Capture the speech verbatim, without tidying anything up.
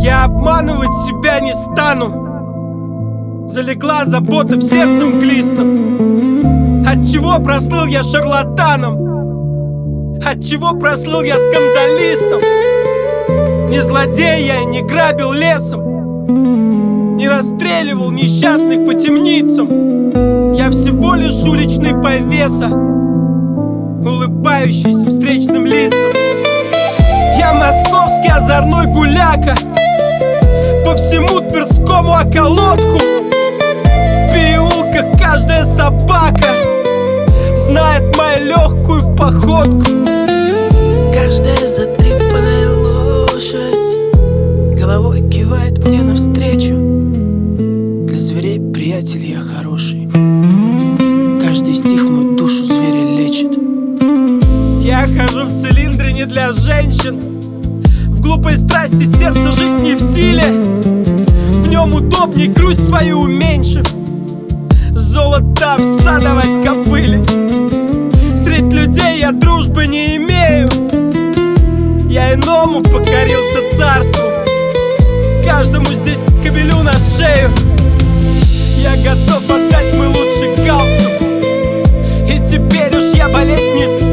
Я обманывать себя не стану. Залегла забота в сердце мглистом. Отчего прослыл я шарлатаном? Отчего прослыл я скандалистом? Не злодей я, не грабил лесом, не расстреливал несчастных по темницам. Я всего лишь уличный повеса, улыбающийся встречным лицам. Я московский озорной гуляка, по всему Тверскому околотку. В переулках каждая собака знает мою легкую походку. Каждая затрепанная лошадь головой кивает мне навстречу. Для зверей, приятель, я хороший. Каждый стих мою душу зверя лечит. Я хожу в цилиндре не для женщин. В глупой страсти сердце жить не в силе. В нем удобней грусть свою уменьшив, золото всадовать кобыле. Средь людей я дружбы не имею. Я иному покорился царству, каждому здесь кобелю на шею. Я готов отдать мой лучший галстук, и теперь уж я болеть не стану.